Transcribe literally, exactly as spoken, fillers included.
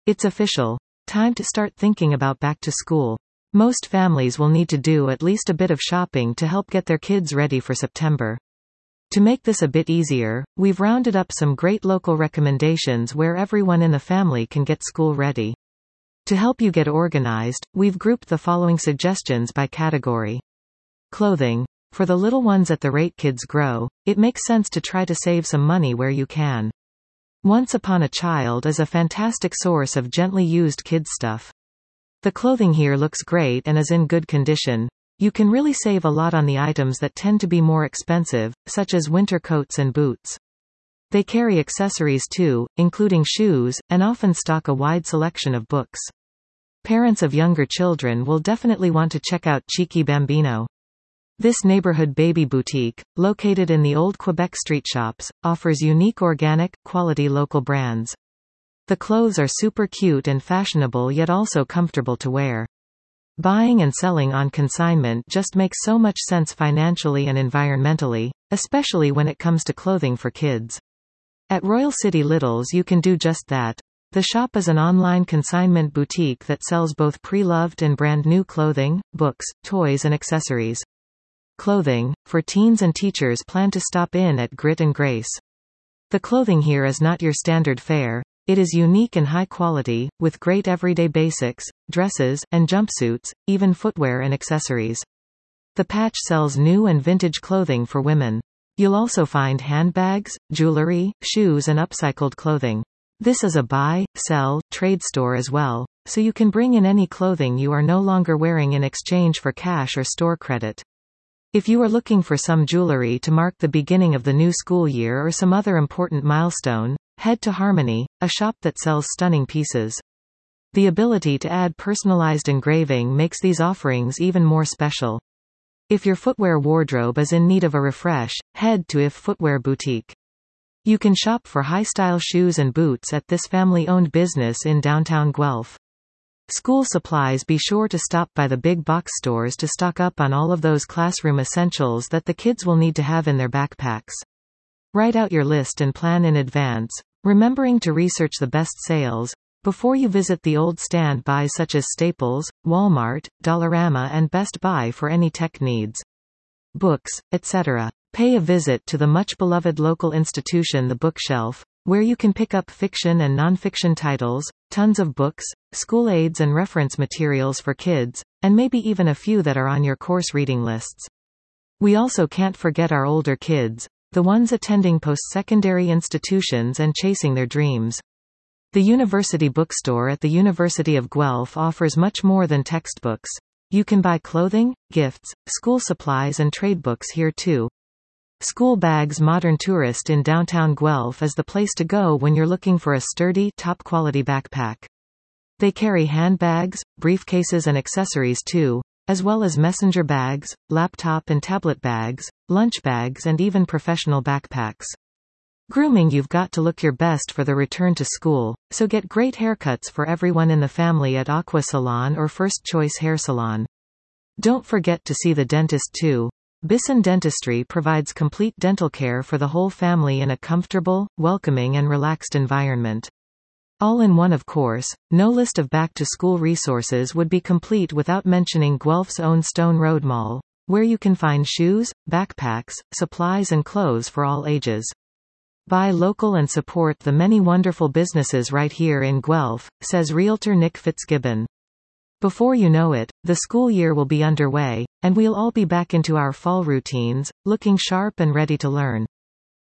It's official. Time to start thinking about back to school. Most families will need to do at least a bit of shopping to help get their kids ready for September. To make this a bit easier, we've rounded up some great local recommendations where everyone in the family can get school ready. To help you get organized, we've grouped the following suggestions by category. Clothing. For the little ones at the rate kids grow, it makes sense to try to save some money where you can. Once Upon a Child is a fantastic source of gently used kids stuff. The clothing here looks great and is in good condition. You can really save a lot on the items that tend to be more expensive, such as winter coats and boots. They carry accessories too, including shoes, and often stock a wide selection of books. Parents of younger children will definitely want to check out Cheeky Bambino. This neighborhood baby boutique, located in the old Quebec street shops, offers unique organic, quality local brands. The clothes are super cute and fashionable yet also comfortable to wear. Buying and selling on consignment just makes so much sense financially and environmentally, especially when it comes to clothing for kids. At Royal City Littles you can do just that. The shop is an online consignment boutique that sells both pre-loved and brand new clothing, books, toys and accessories. Clothing. For teens and teachers plan to stop in at Grit and Grace. The clothing here is not your standard fare. It is unique and high quality, with great everyday basics, dresses, and jumpsuits, even footwear and accessories. The Patch sells new and vintage clothing for women. You'll also find handbags, jewelry, shoes and upcycled clothing. This is a buy, sell, trade store as well, so you can bring in any clothing you are no longer wearing in exchange for cash or store credit. If you are looking for some jewelry to mark the beginning of the new school year or some other important milestone, head to Harmony, a shop that sells stunning pieces. The ability to add personalized engraving makes these offerings even more special. If your footwear wardrobe is in need of a refresh, head to If Footwear Boutique. You can shop for high-style shoes and boots at this family-owned business in downtown Guelph. School supplies. Be sure to stop by the big box stores to stock up on all of those classroom essentials that the kids will need to have in their backpacks. Write out your list and plan in advance, remembering to research the best sales before you visit the old standbys such as Staples, Walmart, Dollarama and Best Buy for any tech needs. Books, et cetera. Pay a visit to the much-beloved local institution The Bookshelf, where you can pick up fiction and non-fiction titles, tons of books, school aids and reference materials for kids, and maybe even a few that are on your course reading lists. We also can't forget our older kids, the ones attending post-secondary institutions and chasing their dreams. The University Bookstore at the University of Guelph offers much more than textbooks. You can buy clothing, gifts, school supplies and trade books here too. School Bags Modern Tourist in downtown Guelph is the place to go when you're looking for a sturdy, top-quality backpack. They carry handbags, briefcases and accessories too, as well as messenger bags, laptop and tablet bags, lunch bags and even professional backpacks. Grooming. You've got to look your best for the return to school, so get great haircuts for everyone in the family at Aqua Salon or First Choice Hair Salon. Don't forget to see the dentist too. Bisson Dentistry provides complete dental care for the whole family in a comfortable, welcoming and relaxed environment. All in one, of course. No list of back-to-school resources would be complete without mentioning Guelph's own Stone Road Mall, where you can find shoes, backpacks, supplies and clothes for all ages. Buy local and support the many wonderful businesses right here in Guelph, says Realtor Nick Fitzgibbon. Before you know it, the school year will be underway, and we'll all be back into our fall routines, looking sharp and ready to learn.